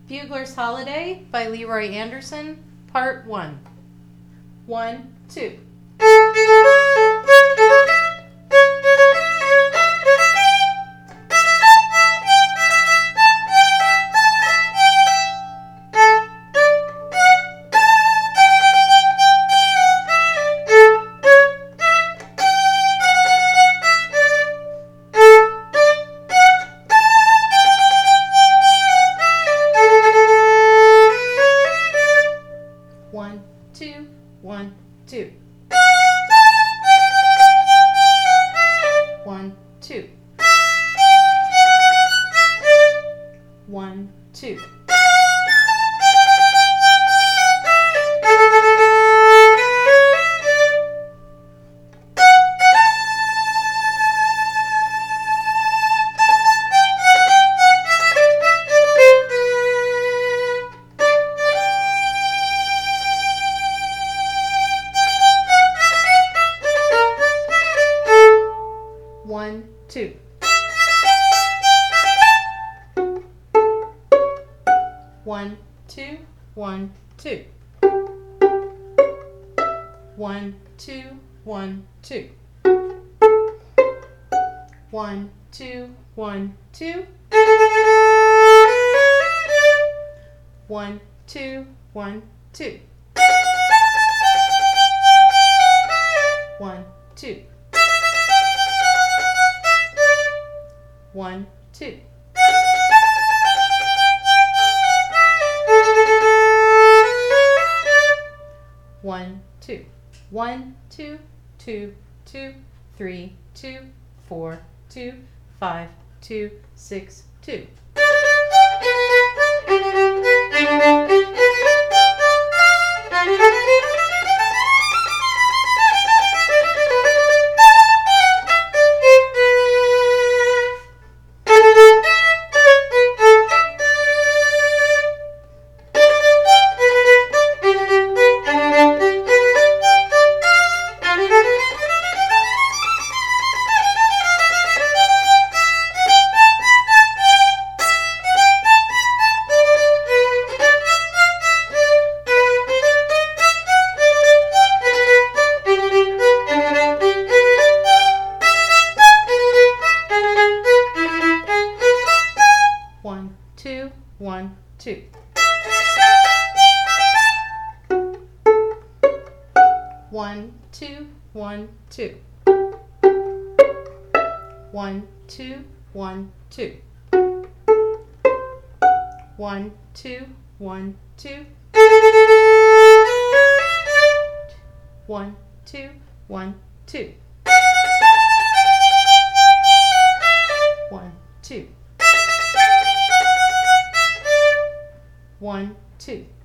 Bugler's Holiday by Leroy Anderson, Part 1. 1, 2. One, two, 1, 2. 1, 2. 1, 2. 1, 2. 1, 2, 1, 2. 1, 2, 1, 2. 1, 2, 1, 2. 1, 2, 1, 2. 1, 2. 1, 2. 1, 2. 1, 2, 2, 2, 3, 2, 4, 2, 5, 2, 6, 2. One, two, 1, 2. 1, 2, 1, 2. 1, 2, 1, 2. 1, 2, 1, 2. 1, 2, 1, 2. 1, 2. 1, 2.